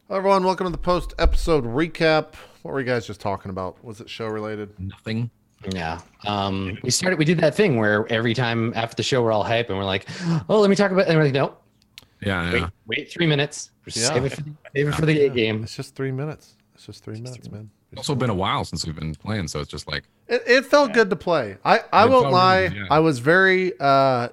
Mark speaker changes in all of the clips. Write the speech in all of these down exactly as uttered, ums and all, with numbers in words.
Speaker 1: Hello, everyone. Welcome to the post-episode recap. What were you guys just talking about? Was it show-related?
Speaker 2: Nothing.
Speaker 3: Yeah. Um, we started, we did that thing where every time after the show, we're all hype and we're like, oh, let me talk about, and we're like, no,
Speaker 2: Yeah,
Speaker 3: wait,
Speaker 2: yeah.
Speaker 3: wait three minutes. Just
Speaker 1: Yeah.
Speaker 3: Save it for the, save it for the
Speaker 1: Yeah,
Speaker 3: game.
Speaker 1: It's just three minutes. It's just three minutes, man.
Speaker 2: It's also been a while since we've been playing, so it's just like
Speaker 1: It, it felt good to play. I, I
Speaker 2: It
Speaker 1: won't
Speaker 2: felt
Speaker 1: lie.
Speaker 2: really good, yeah.
Speaker 1: I was very. Uh,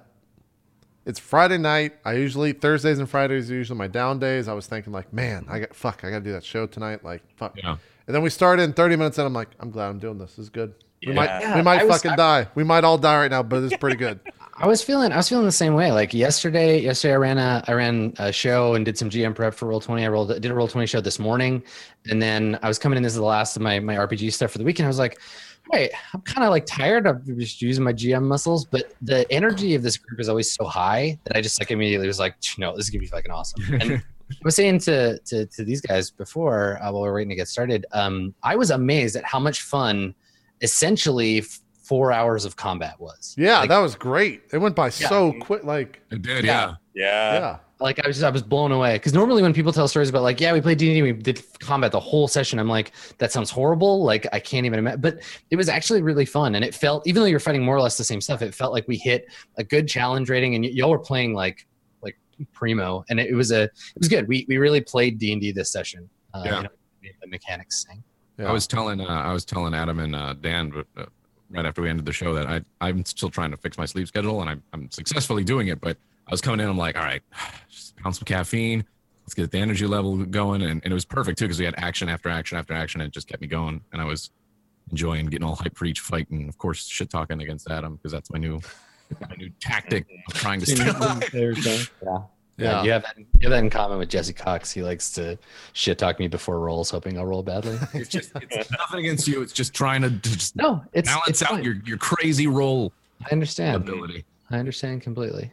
Speaker 1: it's Friday night. I usually Thursdays and Fridays are usually my down days. I was thinking like, man, I got fuck. I got to do that show tonight. Like fuck.
Speaker 2: yeah.
Speaker 1: And then we started in thirty minutes, and I'm like, I'm glad I'm doing this. This is good. We
Speaker 4: Yeah.
Speaker 1: might
Speaker 3: Yeah,
Speaker 1: we might
Speaker 3: I was-
Speaker 1: fucking
Speaker 3: I-
Speaker 1: die. We might all die right now, but it's pretty good.
Speaker 3: I was feeling, I was feeling the same way. Like yesterday, yesterday I ran a, I ran a show and did some G M prep for Roll twenty. I rolled, did a Roll twenty show this morning, and then I was coming in. This is the last of my my R P G stuff for the weekend. I was like, wait, I'm kind of like tired of just using my G M muscles, but the energy of this group is always so high that I just like immediately was like, no, this is gonna be fucking awesome. And I was saying to to to these guys before uh, while we were waiting to get started, um, I was amazed at how much fun, essentially. f- Four hours of combat was.
Speaker 1: Yeah,
Speaker 3: Like,
Speaker 1: that was great. It went by
Speaker 3: Yeah.
Speaker 1: so quick. Like
Speaker 2: It did,
Speaker 3: Yeah.
Speaker 2: yeah.
Speaker 4: Yeah.
Speaker 1: yeah.
Speaker 3: like I was just, I was blown away because normally when people tell stories about like, yeah, we played D and D, we did combat the whole session, I'm like, that sounds horrible. Like I can't even imagine, but it was actually really fun. And it felt, even though you're fighting more or less the same stuff, it felt like we hit a good challenge rating and y- y'all were playing like, like primo. And it, it was a, it was good. We, we really played D and D this session. Uh,
Speaker 2: Yeah.
Speaker 3: you know, made the mechanics thing.
Speaker 1: Yeah.
Speaker 2: I was telling uh, I was telling Adam and uh, Dan but, uh, right after we ended the show that I I'm still trying to fix my sleep schedule, and I'm I'm successfully doing it. But I was coming in, I'm like, all right, just pound some caffeine. Let's get the energy level going, and, and it was perfect too because we had action after action after action, and it just kept me going. And I was enjoying getting all hyped for each fight, and of course, shit talking against Adam because that's my new my new tactic of trying to stay alive.
Speaker 3: Yeah.
Speaker 1: Yeah.
Speaker 3: Yeah, you have that. You have that in common with Jesse Cox. He likes to shit talk me before rolls, hoping I'll roll badly.
Speaker 2: It's just it's nothing against you. It's just trying to, to just
Speaker 3: No, it's
Speaker 2: balance
Speaker 3: it's
Speaker 2: out
Speaker 3: fine.
Speaker 2: your your crazy roll
Speaker 3: I understand.
Speaker 2: ability.
Speaker 3: I understand completely.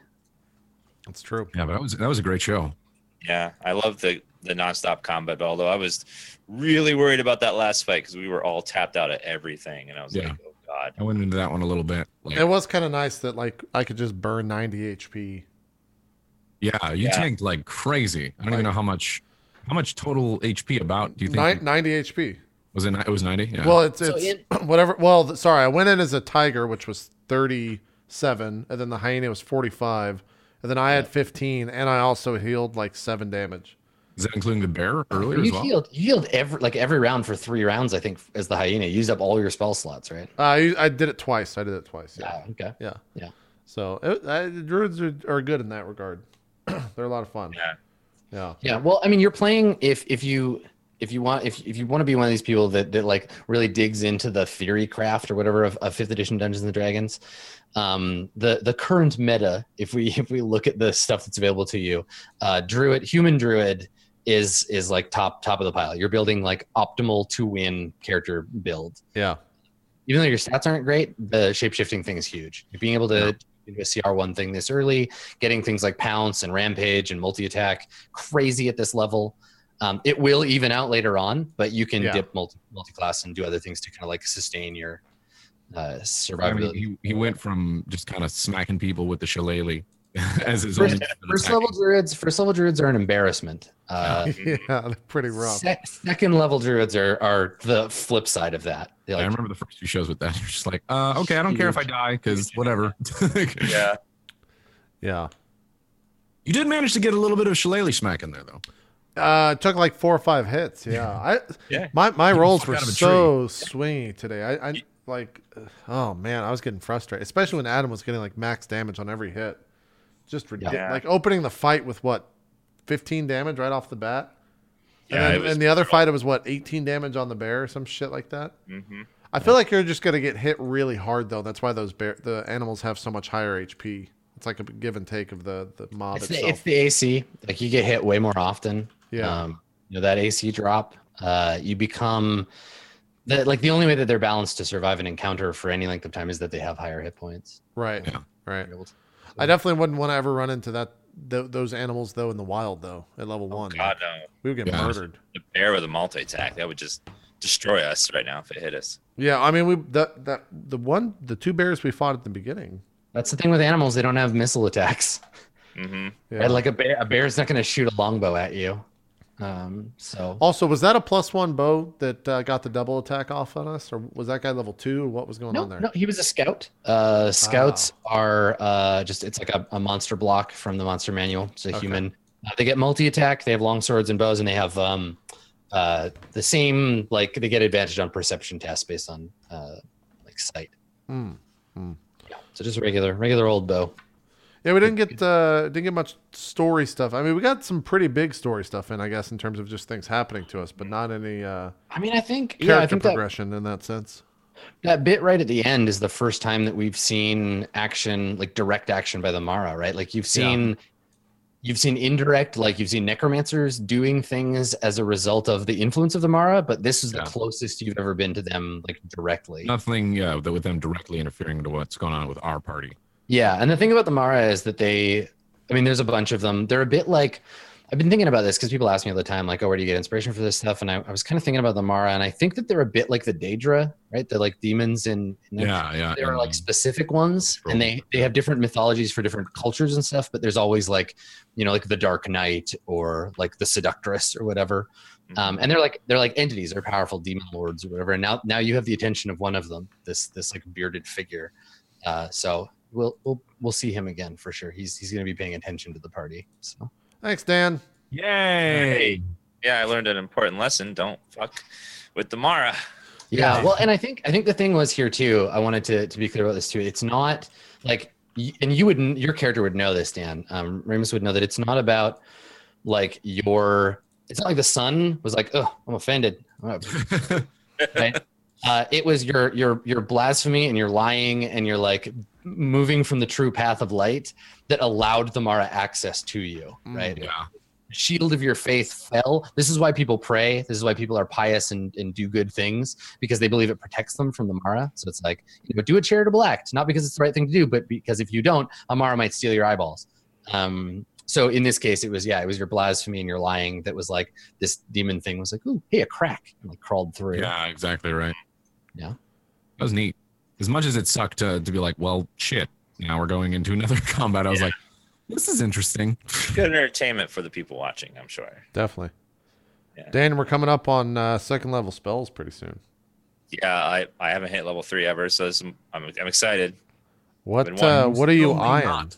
Speaker 1: That's true.
Speaker 2: Yeah, but that was that was a great show.
Speaker 4: Yeah. I love the the nonstop combat. Although I was really worried about that last fight because we were all tapped out at everything, and I was
Speaker 2: Yeah.
Speaker 4: like, oh god.
Speaker 2: I went into that one a little bit. Like,
Speaker 1: It was kind of nice that like I could just burn ninety H P.
Speaker 2: yeah, you
Speaker 4: Yeah.
Speaker 2: tanked like crazy. I don't
Speaker 1: Like-
Speaker 2: even know how much how much total H P about do you think
Speaker 1: Nine, ninety H P.
Speaker 2: was it? It was ninety. Yeah.
Speaker 1: Well, it's
Speaker 3: So
Speaker 1: it's whatever. Well, th- sorry, I went in as a tiger, which was thirty-seven, and then the hyena was forty-five, and then I had fifteen, and I also healed like seven damage.
Speaker 2: is that including the bear earlier as
Speaker 3: You
Speaker 2: well?
Speaker 3: healed. You healed every like every round for three rounds. I think as the hyena, you used up all your spell slots, right?
Speaker 1: Uh, I I did it twice. I did it twice. Yeah,
Speaker 3: Yeah. Okay.
Speaker 1: yeah.
Speaker 3: Yeah.
Speaker 1: So it, uh, druids are, are good in that regard. They're a lot of fun.
Speaker 4: Yeah.
Speaker 1: Yeah.
Speaker 3: Yeah. Well, I mean, you're playing if if you if you want if if you want to be one of these people that that like really digs into the theory craft or whatever of, of fifth edition Dungeons and Dragons. Um, the the current meta, if we if we look at the stuff that's available to you, uh, druid, human druid is is like top top of the pile. You're building like optimal to win character build.
Speaker 1: Yeah.
Speaker 3: Even though your stats aren't great, the shapeshifting thing is huge. Being able to do a C R one thing this early, getting things like pounce and rampage and multi attack crazy at this level. Um, it will even out later on, but you can
Speaker 1: Yeah.
Speaker 3: dip multi multi class and do other things to kind of like sustain your uh,
Speaker 2: I
Speaker 3: survivability.
Speaker 2: mean, he, he went from just kind of smacking people with the shillelagh as his
Speaker 3: First,
Speaker 2: own
Speaker 3: first
Speaker 2: attacking.
Speaker 3: level druids, first level druids are an embarrassment. Uh,
Speaker 1: yeah. They're pretty rough.
Speaker 3: sec- second level druids are are the flip side of that. They're
Speaker 2: I
Speaker 3: like,
Speaker 2: remember the first few shows with that. You're just like, uh, okay, I don't care if I die because whatever.
Speaker 4: Yeah.
Speaker 1: Yeah.
Speaker 2: You did manage to get a little bit of shillelagh smack in there though.
Speaker 1: Uh, it took like four or five hits. Yeah. I
Speaker 4: Yeah.
Speaker 1: my my rolls
Speaker 2: fuck
Speaker 1: were
Speaker 2: out of a
Speaker 1: so swingy today. I, I like oh man, I was getting frustrated, especially when Adam was getting like max damage on every hit. Just ridiculous.
Speaker 4: Yeah.
Speaker 1: Like opening the fight with what, fifteen damage right off the bat.
Speaker 4: Yeah.
Speaker 1: and,
Speaker 4: it
Speaker 1: then,
Speaker 4: was
Speaker 1: and the other fight it was what, eighteen damage on the bear or some shit like that.
Speaker 4: Mhm.
Speaker 1: I feel like you're just gonna get hit really hard though. That's why those bear the animals have so much higher H P. It's like a give and take of the the mob
Speaker 3: it's the,
Speaker 1: itself.
Speaker 3: it's the A C. Like you get hit way more often.
Speaker 1: Yeah.
Speaker 3: Um, you know that A C drop. Uh, you become the like the only way that they're balanced to survive an encounter for any length of time is that they have higher hit points.
Speaker 1: right.
Speaker 2: Yeah.
Speaker 1: Right.
Speaker 3: You're able to-
Speaker 1: I definitely wouldn't want to ever run into that th- those animals though in the wild though at level
Speaker 4: Oh
Speaker 1: one.
Speaker 4: god, no.
Speaker 1: We would get
Speaker 2: Yeah.
Speaker 1: murdered.
Speaker 4: The bear with a multi attack that would just destroy us right now if it hit us.
Speaker 1: Yeah, I mean we that that the one the two bears we fought at the beginning.
Speaker 3: That's the thing with animals; they don't have missile attacks.
Speaker 4: Mm-hmm.
Speaker 1: Yeah.
Speaker 3: Right? Like a bear, a bear's not going to shoot a longbow at you. Um, so
Speaker 1: Also, was that a plus one bow that uh, got the double attack off on us, or was that guy level two? What was going
Speaker 3: no,
Speaker 1: on there?
Speaker 3: no, he was a scout. Uh, scouts are uh, just it's like a, a monster block from the monster manual. It's a
Speaker 1: Okay.
Speaker 3: human. Uh, they get multi attack. They have long swords and bows, and they have um, uh, the same like they get advantage on perception tests based on uh, like sight.
Speaker 1: Hmm.
Speaker 3: Yeah, so just a regular regular old bow.
Speaker 1: Yeah, we didn't get uh, didn't get much story stuff. I mean, we got some pretty big story stuff in, I guess, in terms of just things happening to us, but not any uh,
Speaker 3: I mean, I think
Speaker 1: character
Speaker 3: yeah, I think that,
Speaker 1: progression in that sense.
Speaker 3: that bit right at the end is the first time that we've seen action, like direct action by the Mara, right? Like you've seen, you've seen indirect, like you've seen necromancers doing things as a result of the influence of the Mara, but this is
Speaker 2: Yeah.
Speaker 3: the closest you've ever been to them, like directly.
Speaker 2: Nothing, yeah, that with them directly interfering into what's going on with our party.
Speaker 3: Yeah, and the thing about the Mara is that they, I mean, there's a bunch of them. They're a bit like, I've been thinking about this because people ask me all the time, like, oh, where do you get inspiration for this stuff? And I, I was kind of thinking about the Mara, and I think that they're a bit like the Daedra, right? They're like demons in, in
Speaker 2: Yeah, yeah.
Speaker 3: there are
Speaker 2: and-
Speaker 3: like specific ones, and they they have different mythologies for different cultures and stuff, but there's always like, you know, like the Dark Knight or like the Seductress or whatever. Um, and they're like they're like entities, they're powerful demon lords or whatever. And now now you have the attention of one of them, this this like bearded figure. Uh, so we'll we'll we'll see him again for sure. He's he's going to be paying attention to the party. So
Speaker 1: Thanks, Dan.
Speaker 2: Yay!
Speaker 4: Yeah, I learned an important lesson. Don't fuck with the Mara.
Speaker 3: yeah,
Speaker 1: Yeah.
Speaker 3: well, and I think I think the thing was here too. I wanted to to be clear about this too. It's not like, y- and you would your character would know this, Dan. Um, Ramus would know that it's not about like your. It's not like the sun was like, oh, I'm offended. Right? Uh, it was your your your blasphemy and your lying and your like moving from the true path of light that allowed the Mara access to you, right?
Speaker 2: Yeah.
Speaker 3: Shield of your faith fell. This is why people pray. This is why people are pious and, and do good things, because they believe it protects them from the Mara. So it's like, you know, do a charitable act, not because it's the right thing to do, but because if you don't, a Mara might steal your eyeballs. Um, so in this case, it was, yeah, it was your blasphemy and your lying that was like this demon thing was like, ooh, hey, a crack, and like crawled through.
Speaker 2: Yeah, exactly right.
Speaker 3: Yeah.
Speaker 2: That was neat. As much as it sucked to, to be like, well, shit, now we're going into another combat, I was
Speaker 4: Yeah.
Speaker 2: like, this is interesting.
Speaker 4: Good entertainment for the people watching, I'm sure.
Speaker 1: Definitely.
Speaker 4: Yeah.
Speaker 1: Dan, we're coming up on uh, second level spells pretty soon.
Speaker 4: Yeah, I, I haven't hit level three ever, so this, I'm I'm excited.
Speaker 1: What
Speaker 4: Been
Speaker 1: uh,
Speaker 4: wanting-
Speaker 1: what are you
Speaker 2: Slowly
Speaker 1: eyeing?
Speaker 2: not.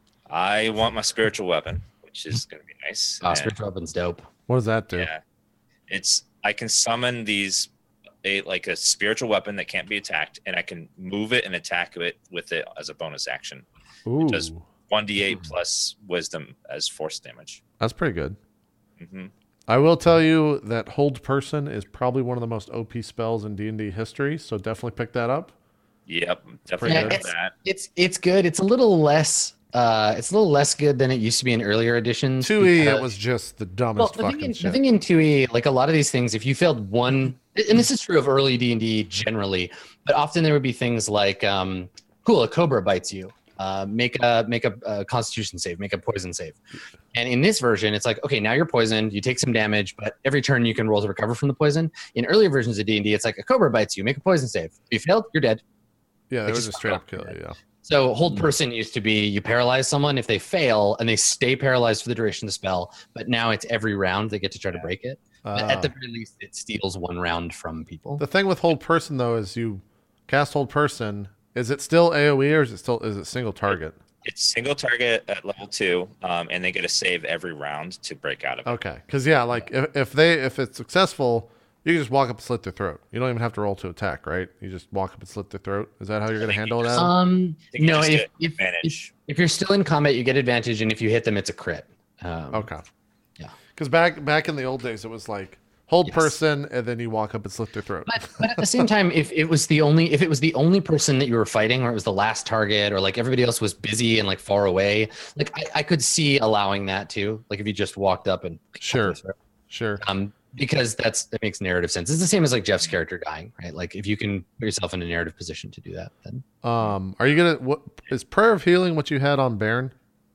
Speaker 4: I want my spiritual weapon, which is going to be nice.
Speaker 3: Oh,
Speaker 4: And,
Speaker 3: spiritual weapon's dope.
Speaker 1: What does that do?
Speaker 4: yeah, it's I can summon these a like a spiritual weapon that can't be attacked, and I can move it and attack it with it as a bonus action.
Speaker 1: Ooh,
Speaker 4: does- one d eight plus wisdom as force damage.
Speaker 1: that's pretty good.
Speaker 4: hmm
Speaker 1: I will tell you that Hold Person is probably one of the most O P spells in D and D history, so definitely pick that up.
Speaker 4: Yep,
Speaker 1: Pretty
Speaker 4: definitely
Speaker 1: good.
Speaker 4: good with that.
Speaker 3: It's it's good. It's a little less. Uh, it's a little less good than it used to be in earlier editions.
Speaker 1: two E, it
Speaker 3: because-
Speaker 1: was just the
Speaker 3: Well,
Speaker 1: dumbest
Speaker 3: the thing,
Speaker 1: fucking
Speaker 3: in,
Speaker 1: shit.
Speaker 3: the thing in two E, like a lot of these things, if you failed one, and this is true of early D and D generally, but often there would be things like, um, cool, a cobra bites you. Uh, make a make a, a Constitution save, make a poison save, and in this version, it's like, okay, now you're poisoned, you take some damage, but every turn you can roll to recover from the poison. In earlier versions of D and D, it's like a cobra bites you, make a poison save. If you failed, you're dead.
Speaker 1: yeah, they
Speaker 3: like
Speaker 1: would
Speaker 3: just
Speaker 1: just straight up
Speaker 3: fuck
Speaker 1: kill
Speaker 3: off.
Speaker 1: you. Yeah.
Speaker 3: So hold person used to be you paralyze someone if they fail and they stay paralyzed for the duration of the spell, but now it's every round they get to try to break it. But
Speaker 1: Uh,
Speaker 3: at the very least, it steals one round from people.
Speaker 1: the thing with Hold Person though is you cast Hold Person. Is it still A O E or is it still is it single target?
Speaker 4: It's single target at level two, um, and they get a save every round to break out of it.
Speaker 1: Okay, because yeah, like if, if they if it's successful, you can just walk up and slit their throat. You don't even have to roll to attack, right? You just walk up and slit their throat. Is that how you're going to
Speaker 4: think you
Speaker 1: handle
Speaker 4: just-
Speaker 1: that?
Speaker 3: Um,
Speaker 4: I think you
Speaker 3: no,
Speaker 4: just
Speaker 3: if,
Speaker 4: get
Speaker 3: if, if,
Speaker 4: advantage.
Speaker 3: if you're still in combat, you get advantage, and if you hit them, it's a crit. Um,
Speaker 1: Okay.
Speaker 3: Yeah.
Speaker 1: Because back back in the old days, it was like hold
Speaker 3: Yes.
Speaker 1: person, and then you walk up and slit their throat.
Speaker 3: But, but at the same time, if it was the only if it was the only person that you were fighting, or it was the last target, or like everybody else was busy and like far away, like I, I could see allowing that too. Like if you just walked up and
Speaker 1: Sure. Sure.
Speaker 3: um, because that's that makes narrative sense. It's the same as like Jeff's character dying, right? Like if you can put yourself in a narrative position to do that, then
Speaker 1: Um, are you gonna? What is prayer of healing? What you had on Baron?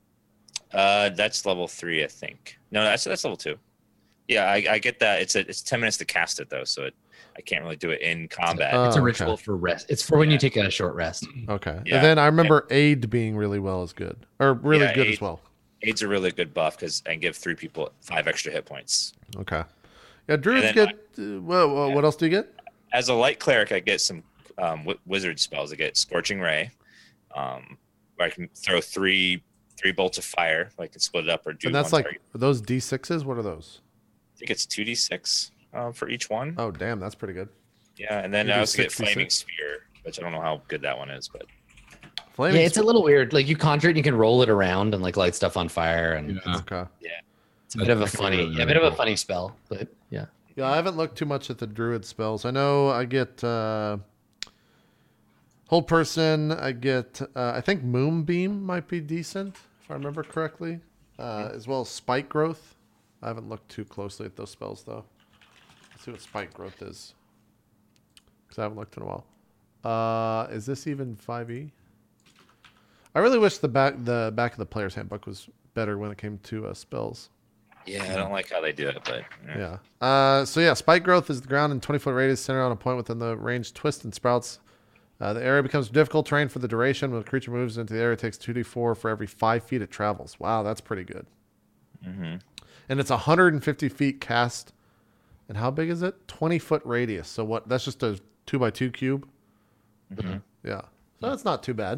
Speaker 4: Uh, that's level three, I think. No, that's that's level two. Yeah, I, I get that. It's a, it's ten minutes to cast it though, so it, I can't really do it in combat.
Speaker 1: Uh,
Speaker 3: it's a
Speaker 1: Oh,
Speaker 3: ritual
Speaker 1: okay.
Speaker 3: for rest. It's for when
Speaker 4: Yeah.
Speaker 3: you take a short rest.
Speaker 1: Okay.
Speaker 4: Yeah.
Speaker 1: And then I remember aid being really well as good, or really
Speaker 4: Yeah,
Speaker 1: good
Speaker 4: aid.
Speaker 1: as well.
Speaker 4: Aid's a really good buff because I can give three people five extra hit points.
Speaker 1: Okay. Yeah, druids
Speaker 4: And then
Speaker 1: get. Uh, what, what else do you get?
Speaker 4: As a light cleric, I get some um, wi- wizard spells. I get Scorching Ray, um, where I can throw three three bolts of fire. I can split it up or do.
Speaker 1: And that's
Speaker 4: one
Speaker 1: like
Speaker 4: target.
Speaker 1: are those d sixes. What are those?
Speaker 4: I think it's two d six uh, for each one.
Speaker 1: Oh, damn, that's pretty good.
Speaker 4: Yeah, and then
Speaker 1: You
Speaker 4: I
Speaker 1: do
Speaker 4: also get
Speaker 1: sixty-six?
Speaker 4: Flaming Spear, which I don't know how good that one is, but
Speaker 1: Flaming
Speaker 3: Yeah, it's a little weird. Like you conjure it, and you can roll it around and like light stuff on fire, and
Speaker 2: Yeah.
Speaker 1: Okay.
Speaker 3: it's a bit of a
Speaker 2: That's
Speaker 3: funny,
Speaker 2: really,
Speaker 3: yeah, a
Speaker 2: really
Speaker 3: bit of a
Speaker 2: cool.
Speaker 3: funny spell. But yeah,
Speaker 1: Yeah, I haven't looked too much at the druid spells. I know I get uh, hold person. I get. Uh, I think moonbeam might be decent if I remember correctly, uh, as well as spike growth. I haven't looked too closely at those spells though. Let's see what spike growth is, because I haven't looked in a while. Uh, is this even five e? I really wish the back the back of the player's handbook was better when it came to uh, spells.
Speaker 4: yeah, I don't like how they do it. But yeah.
Speaker 1: Yeah. Uh, so yeah, spike growth is the ground in twenty foot radius centered on a point within the range twist and sprouts. Uh, the area becomes difficult terrain for the duration. When the creature moves into the area, it takes two d four for every five feet it travels. Wow, that's pretty good.
Speaker 4: Mm-hmm.
Speaker 1: And it's one hundred fifty feet cast. And how big is it? twenty foot radius. So what? That's just a two by two cube.
Speaker 4: Mm-hmm.
Speaker 1: Yeah. So that's not too bad.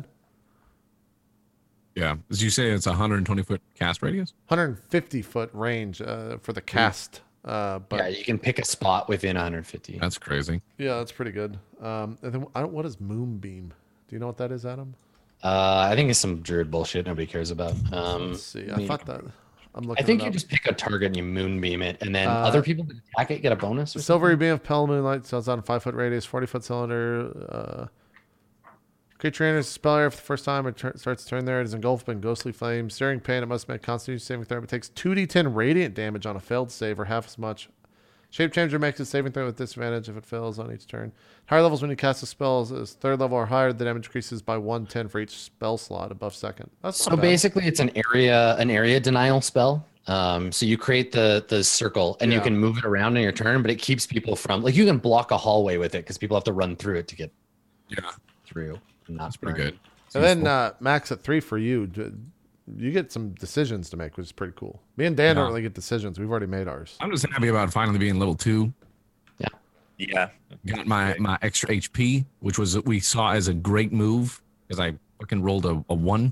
Speaker 2: Yeah. As you say, it's a one hundred twenty foot cast radius.
Speaker 1: one hundred fifty foot range uh, for the cast. Uh, but
Speaker 3: yeah, you can pick a spot within one hundred fifty.
Speaker 2: That's crazy.
Speaker 1: yeah, that's pretty good. Um, and then I don't, what is moonbeam? Do you know what that is, Adam?
Speaker 3: Uh, I think it's some druid bullshit nobody cares about. Um,
Speaker 1: Let's see. I
Speaker 3: mean,
Speaker 1: thought that. I'm looking.
Speaker 3: I think
Speaker 1: it
Speaker 3: you
Speaker 1: up.
Speaker 3: just pick a target and you moonbeam it, and then
Speaker 1: Uh,
Speaker 3: other people that attack it get a bonus. Or
Speaker 1: Silvery beam of pale moonlight sells out in five foot radius, forty foot cylinder. Uh, creature enters the spell area for the first time. It tur- starts to turn there. It is engulfed in ghostly flames. Searing pain. It must make Constitution saving throw. It takes two d ten radiant damage on a failed save, or half as much. Shape changer makes a saving throw with disadvantage if it fails on each turn. Higher levels when you cast a spell is- is third level or higher. The damage increases by one ten for each spell slot above second. That's
Speaker 3: So
Speaker 1: not bad.
Speaker 3: basically, it's an area an area denial spell. Um, so you create the the circle and
Speaker 1: Yeah.
Speaker 3: you can move it around in your turn, but it keeps people from like you can block a hallway with it because people have to run through it to get
Speaker 2: Yeah.
Speaker 3: through. And not
Speaker 2: That's pretty
Speaker 3: burn.
Speaker 2: good.
Speaker 1: And then uh, max at three for you. d- You get some decisions to make, which is pretty cool. Me and Dan don't
Speaker 2: Yeah.
Speaker 1: really get decisions. We've already made ours.
Speaker 2: I'm just happy about finally being level two.
Speaker 4: Yeah.
Speaker 2: Got my my extra H P, which was we saw as a great move because I fucking rolled a, a one.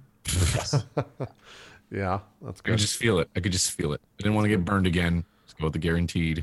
Speaker 1: Yeah, that's
Speaker 2: I could
Speaker 1: good.
Speaker 2: just feel it. I could just feel it. I didn't want to get burned again. Let's go with the guaranteed.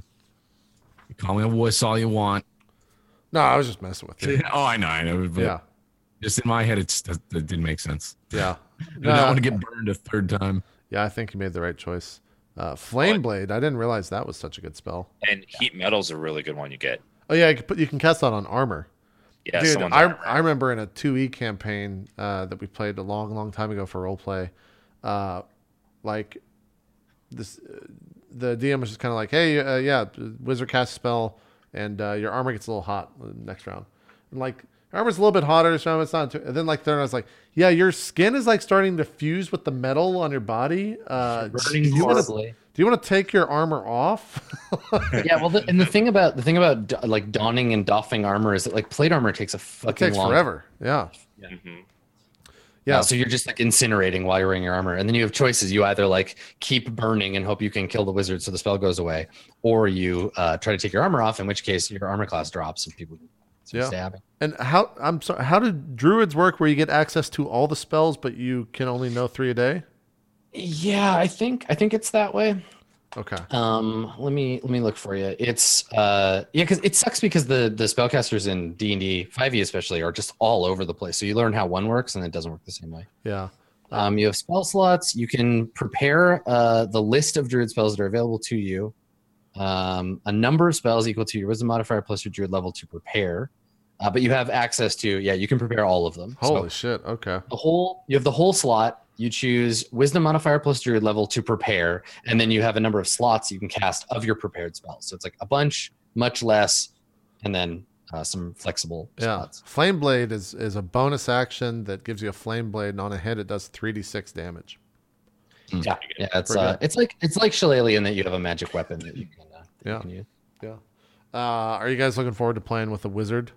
Speaker 2: You call me a wuss all you want.
Speaker 1: No, I was just messing with you.
Speaker 2: Oh, I know, I know. But
Speaker 1: Yeah,
Speaker 2: just in my head, it's that, that didn't make sense.
Speaker 1: yeah.
Speaker 2: I don't
Speaker 1: No,
Speaker 2: want to get burned a third time.
Speaker 1: yeah, I think you made the right choice. Uh, Flame Blade. I didn't realize that was such a good spell.
Speaker 4: And heat metal's a really good one you get.
Speaker 1: Oh yeah, you can, put, you can cast that on armor.
Speaker 4: Yeah,
Speaker 1: Dude,
Speaker 4: someone's
Speaker 1: I,
Speaker 4: armor.
Speaker 1: I remember in a two E campaign uh, that we played a long, long time ago for roleplay, uh, like this, uh, the D M was just kind of like, "Hey, uh, yeah, wizard cast a spell, and uh, your armor gets a little hot the next round." And like, your armor's a little bit hotter, so it's not. Too, and then like third, I was like, "Yeah, your skin is like starting to fuse with the metal on your body. Uh, do
Speaker 3: Burning
Speaker 1: you want to
Speaker 3: horribly.
Speaker 1: do you want to take your armor off?"
Speaker 3: Yeah, well, the, and the thing about the thing about do- like donning and doffing armor is that like plate armor takes a
Speaker 1: It
Speaker 3: fucking
Speaker 1: takes
Speaker 3: long
Speaker 1: forever. Yeah,
Speaker 4: Mhm.
Speaker 1: yeah.
Speaker 3: Uh, so you're just like incinerating while you're wearing your armor, and then you have choices. You either like keep burning and hope you can kill the wizard so the spell goes away, or you uh, try to take your armor off, in which case your armor class drops and people start
Speaker 1: Yeah.
Speaker 3: stabbing.
Speaker 1: And how I'm sorry, how do druids work where you get access to all the spells but you can only know three a day?
Speaker 3: Yeah, I think I think it's that way.
Speaker 1: Okay.
Speaker 3: Um, let me let me look for you. It's uh, yeah, because it sucks because the the spellcasters in D and D five e especially are just all over the place. So you learn how one works and it doesn't work the same way.
Speaker 1: Yeah.
Speaker 3: Um, you have spell slots. You can prepare uh, the list of druid spells that are available to you. Um, a number of spells equal to your wisdom modifier plus your druid level to prepare. Uh, but you have access to, yeah, you can prepare all of them.
Speaker 1: Holy
Speaker 3: So
Speaker 1: shit. Okay.
Speaker 3: the whole, you have the whole slot. You choose wisdom modifier plus druid level to prepare. And then you have a number of slots you can cast of your prepared spells. So it's like a bunch, much less, and then uh, some flexible
Speaker 1: Yeah.
Speaker 3: spots.
Speaker 1: Flame Blade is is a bonus action that gives you a flame blade, and on a hit it does three d six damage.
Speaker 3: Yeah, yeah, it's
Speaker 1: Pretty
Speaker 3: uh,
Speaker 1: good.
Speaker 3: it's like it's like Shillelagh in that you have a magic weapon that you can, uh, that you
Speaker 1: Yeah.
Speaker 3: can use.
Speaker 1: Yeah. Uh, are you guys looking forward to playing with a wizard?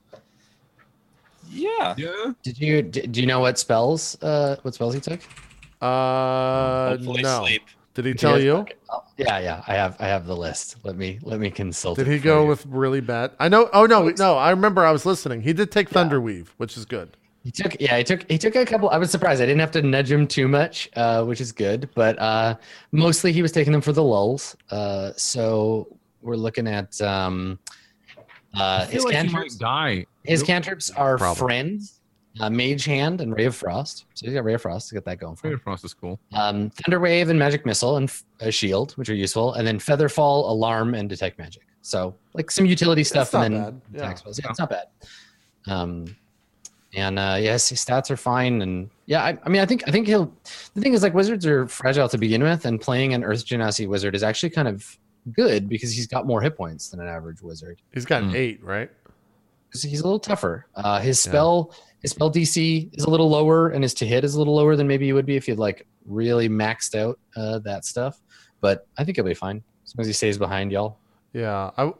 Speaker 4: Yeah.
Speaker 2: Yeah.
Speaker 3: Did you d- do you know what spells uh what spells he took?
Speaker 1: Uh,
Speaker 4: Hopefully
Speaker 1: no.
Speaker 4: sleep.
Speaker 1: Did he tell
Speaker 3: Yeah,
Speaker 1: you?
Speaker 3: okay. I'll, Yeah, yeah. I have I have the list. Let me let me consult.
Speaker 1: Did
Speaker 3: it
Speaker 1: he
Speaker 3: for
Speaker 1: go
Speaker 3: you.
Speaker 1: with really bad? I know. Oh no, no. I remember. I was listening. He did take
Speaker 3: Yeah.
Speaker 1: Thunderweave, which is good.
Speaker 3: He took yeah, he took he took a couple. I was surprised. I didn't have to nudge him too much, uh, which is good. But uh, mostly he was taking them for the lulls. Uh, so we're looking at um, uh,
Speaker 2: I
Speaker 3: his
Speaker 2: feel like he
Speaker 3: cantrips.
Speaker 2: might die.
Speaker 3: His cantrips are
Speaker 1: Problem.
Speaker 3: friends, uh, Mage Hand, and Ray of Frost. So he's got Ray of Frost to get that going for him.
Speaker 2: Fire Frost is cool.
Speaker 3: Um, Thunder Wave and Magic Missile and f- a Shield, which are useful, and then Featherfall, Alarm, and Detect Magic. So like some utility stuff,
Speaker 1: not
Speaker 3: and then
Speaker 1: bad. Yeah.
Speaker 3: attack spells. Yeah, it's not bad. Um, and uh, yes, his stats are fine, and yeah, I, I mean, I think I think he'll. The thing is, like, wizards are fragile to begin with, and playing an Earth Genasi wizard is actually kind of good because he's got more hit points than an average wizard.
Speaker 1: He's got
Speaker 2: Mm.
Speaker 1: eight, right?
Speaker 3: So he's a little tougher. Uh, his
Speaker 1: Yeah.
Speaker 3: spell, his spell D C is a little lower, and his to hit is a little lower than maybe you would be if you'd like really maxed out uh, that stuff. But I think he'll be fine as long as he stays behind y'all.
Speaker 1: Yeah. I.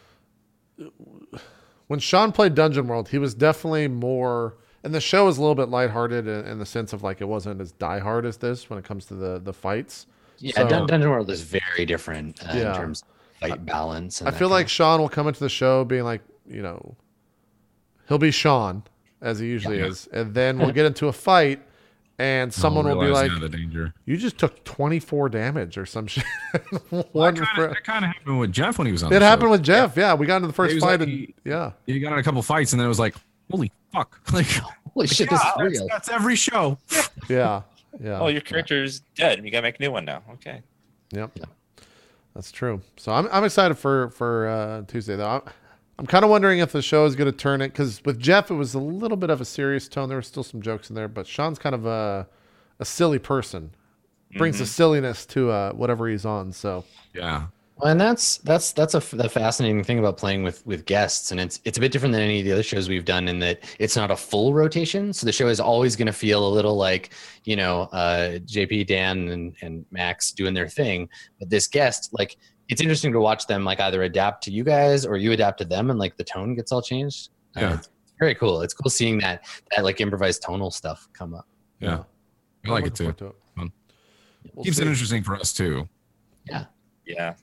Speaker 1: When Sean played Dungeon World, he was definitely more, and the show was a little bit lighthearted in, in the sense of like it wasn't as diehard as this when it comes to the the fights.
Speaker 3: Yeah,
Speaker 1: So-
Speaker 3: Dun- Dungeon World is very different uh,
Speaker 1: Yeah.
Speaker 3: in terms of fight balance. And
Speaker 1: I
Speaker 3: that
Speaker 1: feel
Speaker 3: kind
Speaker 1: like Sean will come into the show being like, you know, he'll be Sean as he usually
Speaker 2: Yeah.
Speaker 1: is, and then we'll get into a fight, and someone
Speaker 2: I'll
Speaker 1: will be
Speaker 2: realize
Speaker 1: like,
Speaker 2: now the danger.
Speaker 1: "You just took twenty-four damage or some shit." One
Speaker 2: That
Speaker 1: fr-
Speaker 2: kind of happened with Jeff when he was on.
Speaker 1: it
Speaker 2: the
Speaker 1: happened
Speaker 2: show.
Speaker 1: with Jeff. Yeah, we got into the first
Speaker 2: He was
Speaker 1: fight,
Speaker 2: like-
Speaker 1: and
Speaker 2: he-
Speaker 1: yeah,
Speaker 2: He got in a couple fights, and then it was like, holy fuck! Like,
Speaker 3: Holy shit, this
Speaker 2: yeah,
Speaker 3: is
Speaker 2: that's,
Speaker 3: real.
Speaker 2: that's every show.
Speaker 1: yeah, yeah.
Speaker 4: Oh, your character's dead. You gotta make a new one now. Okay.
Speaker 1: Yep.
Speaker 3: Yeah.
Speaker 1: That's true. So I'm I'm excited for for uh, Tuesday though. I'm, I'm kind of wondering if the show is going to turn it, because with Jeff it was a little bit of a serious tone. There were still some jokes in there, but Sean's kind of a a silly person. Brings the silliness to uh, whatever he's on. So
Speaker 2: Yeah.
Speaker 3: Well, and that's that's that's a f- the fascinating thing about playing with with guests, and it's it's a bit different than any of the other shows we've done in that it's not a full rotation. So the show is always going to feel a little like, you know, uh, J P, Dan, and and Max doing their thing, but this guest, like, it's interesting to watch them like either adapt to you guys or you adapt to them, and like the tone gets all changed. Uh,
Speaker 2: Yeah.
Speaker 3: it's very cool. It's cool seeing that that like improvised tonal stuff come up.
Speaker 2: Yeah. I
Speaker 1: I'm
Speaker 2: like it
Speaker 1: looking
Speaker 2: too.
Speaker 1: forward to it.
Speaker 2: Fun.
Speaker 1: We'll
Speaker 2: Keeps
Speaker 1: see.
Speaker 2: it interesting for us too.
Speaker 3: Yeah.
Speaker 4: Yeah.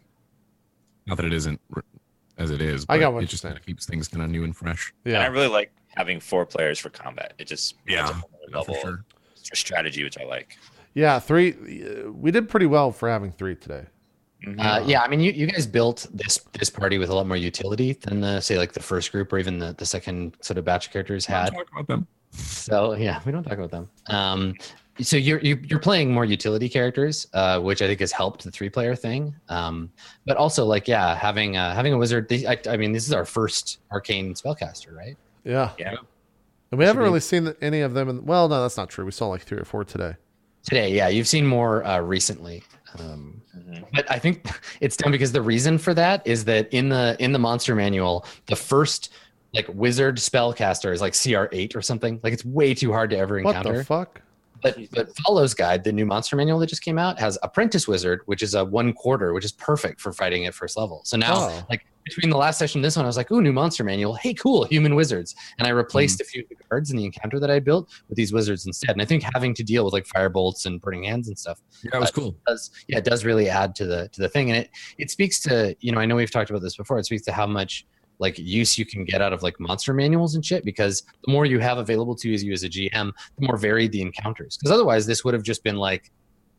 Speaker 2: Not that it isn't r- as it is.
Speaker 1: I
Speaker 2: but
Speaker 1: got what
Speaker 2: it
Speaker 1: you're
Speaker 2: just
Speaker 1: saying.
Speaker 2: kinda keeps things kind of new and fresh.
Speaker 4: And I
Speaker 1: Yeah,
Speaker 4: really like having four players for combat. It just adds a whole
Speaker 2: Yeah,
Speaker 4: level
Speaker 2: for sure.
Speaker 4: for strategy, which I like.
Speaker 1: yeah. Three. uh, We did pretty well for having three today.
Speaker 4: Mhm.
Speaker 3: Uh, yeah, I mean, you, you guys built this this party with a lot more utility than the say like the first group or even the, the second sort of batch of characters
Speaker 2: Don't
Speaker 3: had.
Speaker 2: talk about them.
Speaker 3: So yeah, we don't talk about them. Um, so you're you, you're playing more utility characters, uh, which I think has helped the three player thing. Um, but also like yeah, having uh, having a wizard. They, I, I mean, this is our first arcane spellcaster, right?
Speaker 1: Yeah,
Speaker 4: Yeah.
Speaker 1: and we haven't
Speaker 3: be-
Speaker 1: really seen any of them. In, well, no, that's not true. We saw like three or four today.
Speaker 3: Today, yeah, you've seen more uh, recently. Um,
Speaker 4: Mhm.
Speaker 3: But I think it's done because the reason for that is that in the in the monster manual, the first like wizard spellcaster is like C R eight or something. Like it's way too hard to ever
Speaker 1: What
Speaker 3: encounter.
Speaker 1: the fuck?
Speaker 3: But but Follow's Guide, the new monster manual that just came out, has Apprentice Wizard, which is a one quarter, which is perfect for fighting at first level. So now,
Speaker 1: Oh.
Speaker 3: like between the last session and this one, I was like, ooh, new monster manual. Hey, cool, human wizards. And I replaced a few of the cards in the encounter that I built with these wizards instead. And I think having to deal with like fire bolts and burning hands and stuff
Speaker 2: Yeah, it was
Speaker 3: Uh,
Speaker 2: cool.
Speaker 3: does yeah, it does really add to the to the thing. And it it speaks to, you know, I know we've talked about this before, it speaks to how much like use you can get out of like monster manuals and shit, because the more you have available to you as a G M, the more varied the encounters. Because otherwise this would have just been like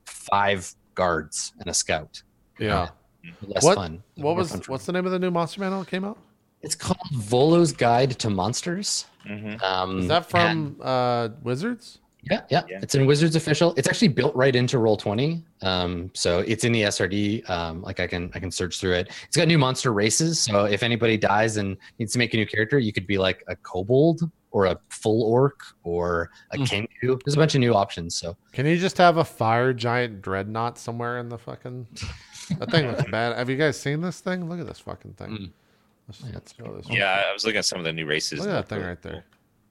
Speaker 3: five guards and a scout.
Speaker 1: Yeah.
Speaker 3: Less
Speaker 1: What-
Speaker 3: fun.
Speaker 1: What
Speaker 3: More
Speaker 1: was
Speaker 3: fun for
Speaker 1: what's
Speaker 3: me.
Speaker 1: the name of the new Monster Manual that came out?
Speaker 3: It's called Volo's Guide to Monsters.
Speaker 4: Mhm.
Speaker 3: Um,
Speaker 1: Is that
Speaker 3: and-
Speaker 1: from uh, Wizards?
Speaker 3: Yeah, yeah,
Speaker 4: Yeah.
Speaker 3: It's in Wizards official. It's actually built right into Roll twenty. Um, so it's in the S R D. Um, like I can I can search through it. It's got new monster races. So if anybody dies and needs to make a new character, you could be like a kobold or a full orc or a
Speaker 2: Hmm.
Speaker 3: kenku. There's a bunch of new options. So
Speaker 1: Can you just have a fire giant dreadnought somewhere in the fucking? That thing looks bad. Have you guys seen this thing? Look at this fucking thing.
Speaker 2: Mm.
Speaker 1: Let's, let's go this.
Speaker 4: Yeah, I was looking at some of the new races.
Speaker 1: Look at that thing right there.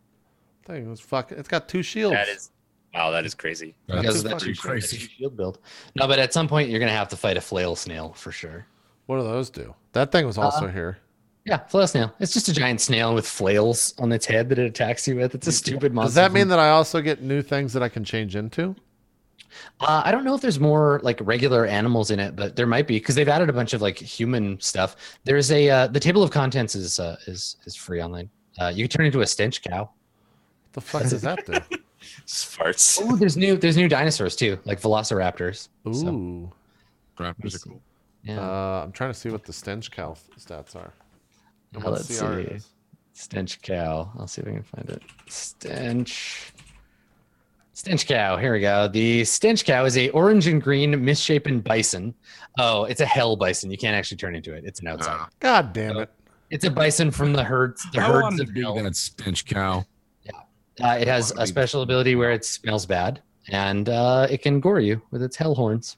Speaker 1: Thing was fucking. It's got two shields.
Speaker 4: That is, wow, that is crazy.
Speaker 2: That's
Speaker 3: because of that
Speaker 1: fucking
Speaker 3: two-
Speaker 2: crazy.
Speaker 3: that two shield build. No, but at some point you're gonna have to fight a flail snail for sure.
Speaker 1: What do those do? That thing was also
Speaker 3: Uh,
Speaker 1: here.
Speaker 3: Yeah, flail snail. It's just a giant snail with flails on its head that it attacks you with. It's a stupid monster.
Speaker 1: Does that
Speaker 3: from-
Speaker 1: mean that I also get new things that I can change into?
Speaker 3: Uh, I don't know if there's more like regular animals in it, but there might be because they've added a bunch of like human stuff. There's a uh, the table of contents is uh, is is free online. Uh, you can turn into a stench cow.
Speaker 1: What the fuck does that do?
Speaker 4: Farts.
Speaker 3: Oh, there's new there's new dinosaurs too, like velociraptors.
Speaker 1: Ooh.
Speaker 3: So,
Speaker 2: Raptors are cool.
Speaker 3: yeah.
Speaker 1: Uh, I'm trying to see what the stench cow stats are. And
Speaker 3: Uh,
Speaker 1: what
Speaker 3: let's
Speaker 1: C R it
Speaker 3: see.
Speaker 1: is.
Speaker 3: Stench cow. I'll see if I can find it. Stench. Stench cow. Here we go. The stench cow is a orange and green misshapen bison. Oh, it's a hell bison. You can't actually turn into it. It's an outside.
Speaker 2: Uh,
Speaker 1: God damn it.
Speaker 3: It's a bison from the herds. The
Speaker 2: I
Speaker 3: herds
Speaker 2: wanted
Speaker 3: of
Speaker 2: to be
Speaker 3: hell.
Speaker 2: that stench cow.
Speaker 3: Uh, it has
Speaker 2: wanna
Speaker 3: a
Speaker 2: be-
Speaker 3: special ability where it smells bad, and uh, it can gore you with its hell horns.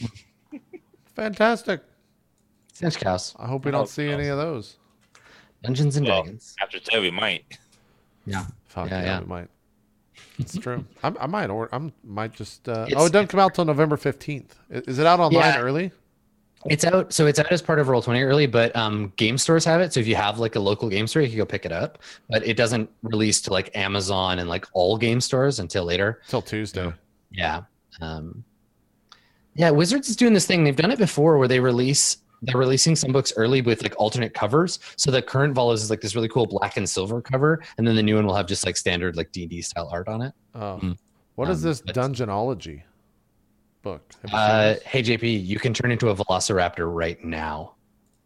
Speaker 1: Fantastic.
Speaker 3: Stench cows.
Speaker 1: I hope we
Speaker 4: Oh,
Speaker 1: don't see any of those.
Speaker 3: Dungeons and
Speaker 4: Well,
Speaker 3: Dragons.
Speaker 4: after today, we might.
Speaker 3: Yeah.
Speaker 1: Fuck
Speaker 3: Yeah,
Speaker 1: yeah,
Speaker 3: yeah.
Speaker 1: we might. It's true. I'm, I might or I might just. Uh,
Speaker 3: It's-
Speaker 1: oh, it doesn't come out till November fifteenth. Is it out online
Speaker 3: Yeah.
Speaker 1: early?
Speaker 3: It's out, so it's out as part of Roll twenty early, but um, game stores have it. So if you have like a local game store, you can go pick it up. But it doesn't release to like Amazon and like all game stores until later.
Speaker 1: Till Tuesday.
Speaker 2: Yeah.
Speaker 3: Yeah. Um, yeah, Wizards is doing this thing. They've done it before where they release they're releasing some books early with like alternate covers. So the current Volos is like this really cool black and silver cover, and then the new one will have just like standard like D and D style art on it.
Speaker 1: Oh,
Speaker 2: Mm.
Speaker 1: what is
Speaker 3: Um,
Speaker 1: this
Speaker 3: but-
Speaker 1: Dungeonology book? Have you seen
Speaker 3: Uh,
Speaker 1: this?
Speaker 3: hey J P, you can turn into a Velociraptor right now.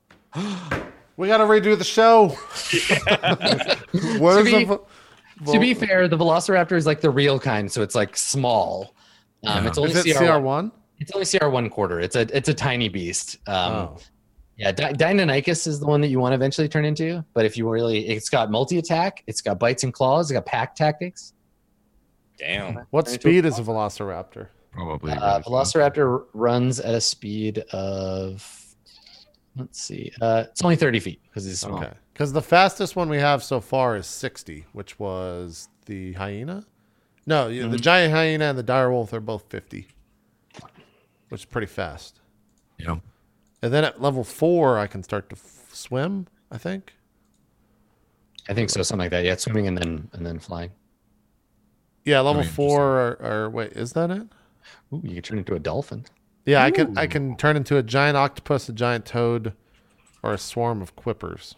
Speaker 1: We got to redo the show. What
Speaker 3: To
Speaker 1: is
Speaker 3: be-
Speaker 1: the?
Speaker 3: To be fair, the Velociraptor is like the real kind, so it's like small. Um,
Speaker 2: Yeah.
Speaker 3: It's only
Speaker 1: is it
Speaker 3: C R one.
Speaker 1: C R one?
Speaker 3: It's only C R one quarter. It's a it's a tiny beast. Um,
Speaker 1: Oh,
Speaker 3: Yeah, Di- Deinonychus is the one that you want to eventually turn into. But if you really, it's got multi attack, it's got bites and claws, it's got pack tactics.
Speaker 4: Damn.
Speaker 1: what
Speaker 3: Turn into a
Speaker 1: speed is a Velociraptor?
Speaker 2: Probably.
Speaker 3: Uh,
Speaker 2: really fast.
Speaker 3: Velociraptor runs at a speed of, let's see, uh, it's only thirty feet because it's small.
Speaker 1: Okay, because the fastest one we have so far is sixty, which was the hyena. No, yeah, the
Speaker 3: Mhm.
Speaker 1: giant hyena and the direwolf are both fifty, which is pretty fast.
Speaker 2: Yeah.
Speaker 1: And then at level four, I can start to f- swim. I think.
Speaker 3: I think so, something like that. Yeah, it's swimming and then and then flying.
Speaker 1: Yeah, level
Speaker 2: Very
Speaker 1: four. Or, or wait, is that it?
Speaker 3: Ooh, you can turn into a dolphin.
Speaker 1: Yeah, I can. I can turn into a giant octopus, a giant toad, or a swarm of quippers.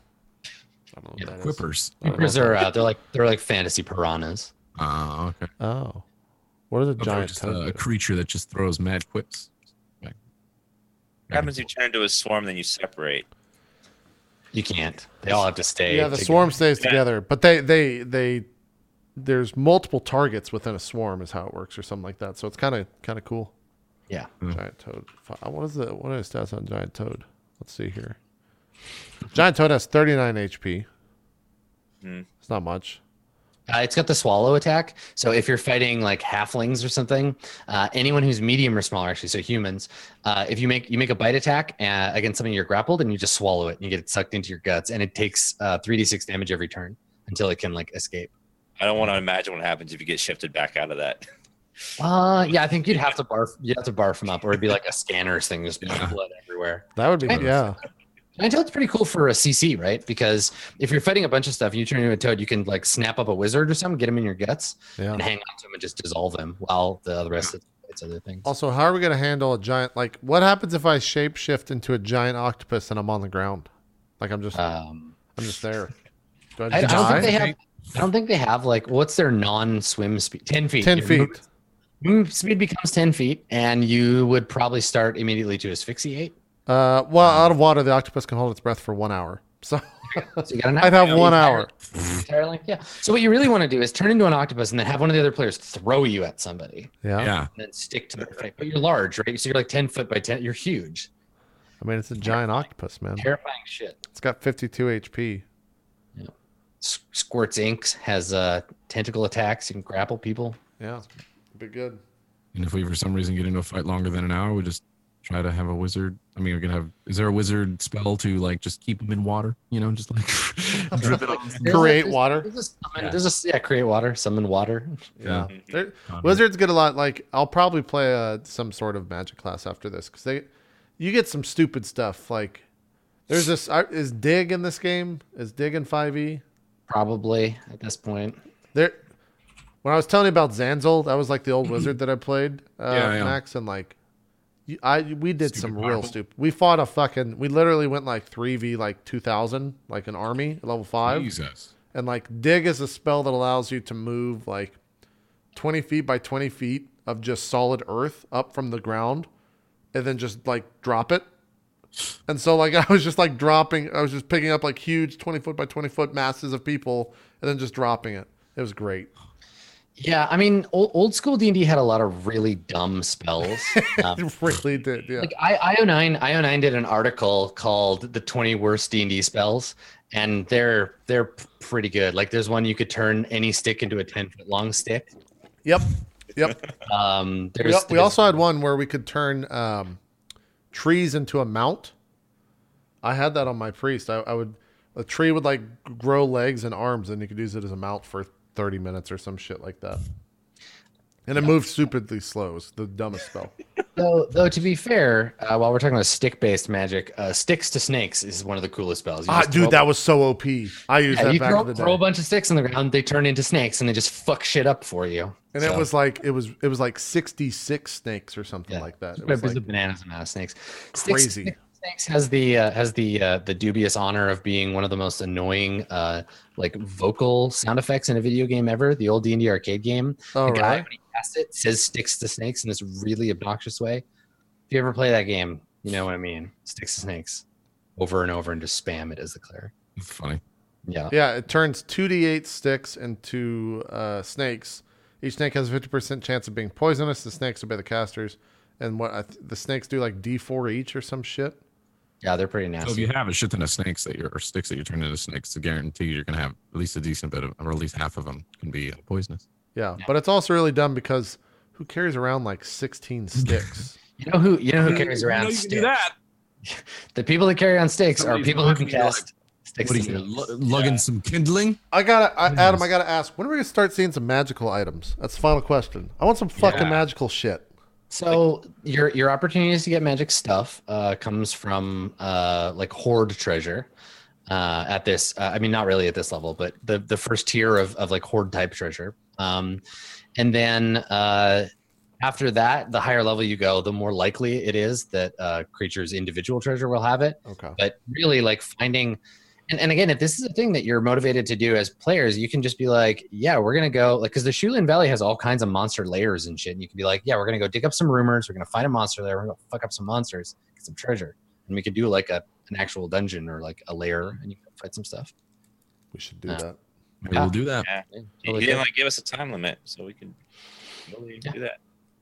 Speaker 1: I don't know what
Speaker 3: Yeah,
Speaker 1: that is.
Speaker 2: Quippers.
Speaker 1: I don't know
Speaker 3: Quippers
Speaker 1: what
Speaker 3: are
Speaker 1: that-
Speaker 3: uh, they're like they're like fantasy piranhas.
Speaker 2: Uh, okay.
Speaker 1: Oh, what are the
Speaker 2: But they're
Speaker 1: giant
Speaker 2: just
Speaker 1: toad?
Speaker 2: a, a
Speaker 1: do?
Speaker 2: creature that just throws mad quips. Like,
Speaker 4: What happens if you turn into a swarm, then you separate?
Speaker 3: You can't. They all have to stay.
Speaker 1: Yeah, the
Speaker 3: together.
Speaker 1: swarm stays
Speaker 4: Yeah.
Speaker 1: together, but they they they there's multiple targets within a swarm is how it works or something like that. So it's kind of kind of cool.
Speaker 3: Yeah.
Speaker 2: Hmm.
Speaker 1: Giant toad. Fi- What is the what are the stats on giant toad? Let's see here. Giant toad has thirty-nine H P.
Speaker 4: Hmm.
Speaker 1: It's not much.
Speaker 3: Uh, it's got the swallow attack. So if you're fighting like halflings or something, uh, anyone who's medium or smaller, actually, so humans, uh, if you make you make a bite attack uh, against something you're grappled, and you just swallow it, and you get it sucked into your guts, and it takes uh, three d six damage every turn until it can like escape.
Speaker 4: I don't want to imagine what happens if you get shifted back out of that.
Speaker 3: Uh, yeah, I think you'd have to barf. You'd have to barf them up, or it'd be like a scanners thing, just
Speaker 2: Yeah.
Speaker 3: blood everywhere.
Speaker 1: That would be
Speaker 3: Right.
Speaker 1: yeah.
Speaker 3: Giant Toad's pretty cool for a C C, right? Because if you're fighting a bunch of stuff and you turn into a toad, you can like snap up a wizard or something, get him in your guts,
Speaker 1: Yeah.
Speaker 3: and hang on to him and just dissolve him while the rest of it's other things.
Speaker 1: Also, how are we gonna handle a giant? Like, what happens if I shapeshift into a giant octopus and I'm on the ground? Like I'm just
Speaker 3: Um,
Speaker 1: I'm just there. Do I
Speaker 3: I,
Speaker 1: just
Speaker 3: I don't
Speaker 1: die?
Speaker 3: think they have. I don't think they have like what's their non-swim speed? Ten feet.
Speaker 1: Ten
Speaker 3: Your
Speaker 1: feet.
Speaker 3: move- Move speed becomes ten feet, and you would probably start immediately to asphyxiate.
Speaker 1: Uh, well, out of water, the octopus can hold its breath for one hour. So
Speaker 3: So you got an
Speaker 1: I'd have
Speaker 3: hour.
Speaker 1: one
Speaker 3: Entire-
Speaker 1: hour.
Speaker 3: entire length, yeah. So what you really want to do is turn into an octopus and then have one of the other players throw you at somebody,
Speaker 1: Yeah.
Speaker 2: Yeah.
Speaker 3: and then stick to their fight. But you're large, right? So you're like ten foot by ten. You're huge.
Speaker 1: I mean, it's a giant octopus, man.
Speaker 3: Terrifying shit.
Speaker 1: It's got fifty-two H P.
Speaker 3: S- Squirts Inks has uh, tentacle attacks. You can grapple people.
Speaker 1: Yeah. Be good.
Speaker 2: And if we for some reason get into a fight longer than an hour, we just try to have a wizard. I mean, we're gonna have. Is there a wizard spell to like just keep them in water? You know, just like drip it on.
Speaker 3: There's a-
Speaker 1: Create
Speaker 3: there's-
Speaker 1: water.
Speaker 3: There's a, summon,
Speaker 2: Yeah.
Speaker 3: there's a yeah, create water, summon water.
Speaker 1: Yeah.
Speaker 2: Yeah.
Speaker 1: They're-
Speaker 2: Um,
Speaker 1: Wizards get a lot. Like, I'll probably play uh, some sort of magic class after this because they, you get some stupid stuff. Like, there's this. uh, Is Dig in this game? Is Dig in five E?
Speaker 3: Probably at this point.
Speaker 1: There, When I was telling you about Zanzel, that was like the old wizard that I played, uh,
Speaker 2: Yeah, yeah.
Speaker 1: Max, and like, you- I we did
Speaker 2: Stupid
Speaker 1: some real
Speaker 2: powerful.
Speaker 1: stupid. We fought a fucking. We literally went like three v like two thousand, like an army at level five,
Speaker 2: Jesus.
Speaker 1: and like dig is a spell that allows you to move like twenty feet by twenty feet of just solid earth up from the ground, and then just like drop it. And so like I was just like dropping. I was just picking up like huge twenty foot by twenty foot masses of people, and then just dropping it. It was great.
Speaker 3: Yeah, I mean, old, old school D and D had a lot of really dumb spells. Um,
Speaker 1: It really did. Yeah.
Speaker 3: like I, IO nine, IO nine did an article called "The twenty Worst D and D Spells," and they're they're p- pretty good. Like, there's one you could turn any stick into a ten foot long stick.
Speaker 1: Yep. Yep.
Speaker 3: Um,
Speaker 1: We,
Speaker 3: there's,
Speaker 1: al- we
Speaker 3: there's-
Speaker 1: also had one where we could turn um, trees into a mount. I had that on my priest. I, I would a tree would like grow legs and arms, and you could use it as a mount for thirty minutes or some shit like that. And it moved stupidly slow. It's the dumbest spell.
Speaker 3: though, though to be fair, uh, while we're talking about stick based magic, uh, sticks to snakes is one of the coolest spells. You
Speaker 1: Ah,
Speaker 3: just throw-
Speaker 1: dude, that was so O P. I used
Speaker 3: yeah,
Speaker 1: that
Speaker 3: you
Speaker 1: back
Speaker 3: throw,
Speaker 1: in the
Speaker 3: throw a
Speaker 1: day,
Speaker 3: bunch of sticks on the ground, they turn into snakes, and they just fuck shit up for you.
Speaker 1: and
Speaker 3: So,
Speaker 1: it was like it was it was like sixty-six snakes or something
Speaker 3: yeah.
Speaker 1: like that. It
Speaker 3: It
Speaker 1: was
Speaker 3: was
Speaker 1: like
Speaker 3: a bananas amount of snakes. Sticks,
Speaker 1: crazy.
Speaker 3: Snakes has the uh, has the uh, the dubious honor of being one of the most annoying uh, like vocal sound effects in a video game ever. The old D and D arcade game.
Speaker 1: Oh,
Speaker 3: the guy
Speaker 1: right.
Speaker 3: when he casts it says "sticks to snakes" in this really obnoxious way. If you ever play that game, you know what I mean. Sticks to snakes, over and over, and just spam it as the cleric.
Speaker 2: It's funny.
Speaker 3: Yeah.
Speaker 1: Yeah, it turns two d eight sticks into uh, snakes. Each snake has a fifty percent chance of being poisonous. The snakes obey the casters. And what I th- the snakes do like D four each or some shit.
Speaker 3: Yeah, they're pretty
Speaker 2: So if
Speaker 3: nasty.
Speaker 2: you have a shit ton of snakes that you're or sticks that you turn into snakes, to guarantee you're gonna have at least a decent bit of, or at least half of them can be uh, poisonous.
Speaker 1: Yeah.
Speaker 3: Yeah.
Speaker 1: But it's also really dumb because who carries around like sixteen sticks?
Speaker 3: You know who? You know who carries around
Speaker 2: You
Speaker 3: sticks?
Speaker 2: do that.
Speaker 3: The people that carry on sticks
Speaker 2: Somebody's
Speaker 3: are people who can
Speaker 2: walking, you're
Speaker 3: cast sticks.
Speaker 2: What are
Speaker 3: to
Speaker 2: you
Speaker 3: snakes.
Speaker 2: lu- lugging some kindling?
Speaker 1: I gotta, I,
Speaker 2: Yes.
Speaker 1: Adam. I gotta ask. When are we gonna start seeing some magical items? That's the final question. I want some fucking
Speaker 2: Yeah.
Speaker 1: magical shit.
Speaker 3: So your your opportunities to get magic stuff uh, comes from uh, like hoard treasure. Uh, at this, uh, I mean, not really at this level, but the the first tier of of like hoard type treasure. Um, and then uh, after that, the higher level you go, the more likely it is that uh, creatures' individual treasure will have it.
Speaker 1: Okay.
Speaker 3: But really, like finding, and, and again, if this is a thing that you're motivated to do as players, you can just be like, yeah, we're gonna go like because the Shulin Valley has all kinds of monster layers and shit. And you can be like, yeah, we're gonna go dig up some rumors, we're gonna find a monster there, we're gonna fuck up some monsters, get some treasure, and we could do like a an actual dungeon or like a layer, and you can fight some stuff.
Speaker 1: We should do
Speaker 3: Yeah.
Speaker 1: that.
Speaker 2: Maybe we'll do that.
Speaker 4: Yeah.
Speaker 3: Yeah,
Speaker 4: He
Speaker 3: totally
Speaker 4: didn't
Speaker 3: good.
Speaker 4: like give us a time limit, so we could really
Speaker 3: Yeah.
Speaker 4: do that.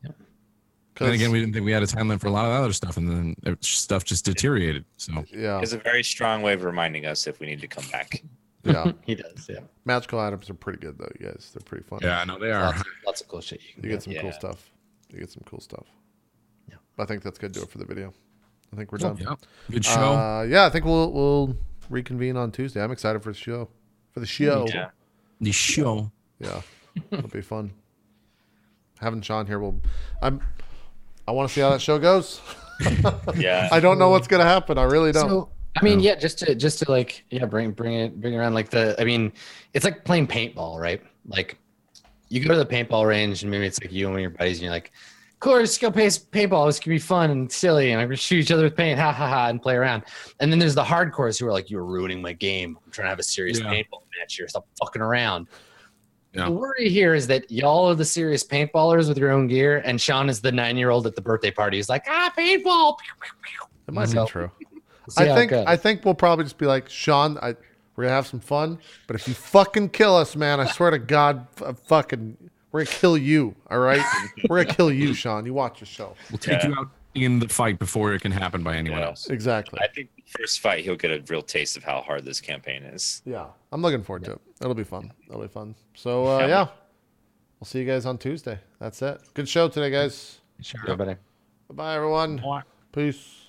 Speaker 2: And again, we didn't think we had a time limit for a lot of other stuff, and then it- stuff just deteriorated. So
Speaker 1: yeah,
Speaker 4: It's a very strong way of reminding us if we need to come back.
Speaker 1: yeah.
Speaker 3: He does, yeah.
Speaker 1: Magical items are pretty good though, you guys. They're pretty fun.
Speaker 2: yeah, I know they are.
Speaker 3: Lots, of, lots of cool shit you can
Speaker 1: You
Speaker 3: get.
Speaker 1: get some cool
Speaker 4: Yeah.
Speaker 1: stuff. You get some cool stuff.
Speaker 3: Yeah.
Speaker 1: I think that's gonna do it for the video. I think we're done.
Speaker 2: Yeah, good show.
Speaker 1: Uh, yeah, I think we'll we'll reconvene on Tuesday. I'm excited for the show. For the show.
Speaker 4: Yeah.
Speaker 2: the show.
Speaker 1: Yeah. It'll be fun. Having Sean here will I'm I want to see how that show goes.
Speaker 4: Yeah.
Speaker 1: I don't know what's gonna happen. I really don't.
Speaker 3: So I mean, yeah, just to just to like, yeah, bring bring it bring it around like the. I mean, it's like playing paintball, right? Like, you go to the paintball range, and maybe it's like you and one of your buddies, and you're like, "Cool, let's go play paintball. This could be fun and silly, and I'm gonna shoot each other with paint, ha ha ha, and play around." And then there's the hardcores who are like, "You're ruining my game. I'm trying to have a serious
Speaker 2: Yeah.
Speaker 3: paintball match here. Stop fucking around."
Speaker 2: Yeah.
Speaker 3: The worry here is that y'all are the serious paintballers with your own gear, and Sean is the nine-year-old at the birthday party. He's like, "Ah, paintball."
Speaker 1: It might
Speaker 3: So-
Speaker 1: be true.
Speaker 3: See how
Speaker 1: I
Speaker 3: it
Speaker 1: think
Speaker 3: goes.
Speaker 1: I think we'll probably just be like, Sean, I we're gonna have some fun, but if you fucking kill us, man, I swear to God, f- fucking, we're gonna kill you. All right, we're gonna kill you, Sean. You watch the show.
Speaker 2: We'll take
Speaker 4: Yeah.
Speaker 2: you out in the fight before it can happen by anyone
Speaker 4: Yeah.
Speaker 2: else.
Speaker 1: Exactly.
Speaker 4: I think the first fight he'll get a real taste of how hard this campaign is.
Speaker 1: Yeah, I'm looking forward to it. It'll be fun. It'll be fun. So uh,
Speaker 4: Yeah.
Speaker 1: yeah, we'll see you guys on Tuesday. That's it. Good show today, guys.
Speaker 3: Sure, everybody.
Speaker 1: Bye, everyone. Peace.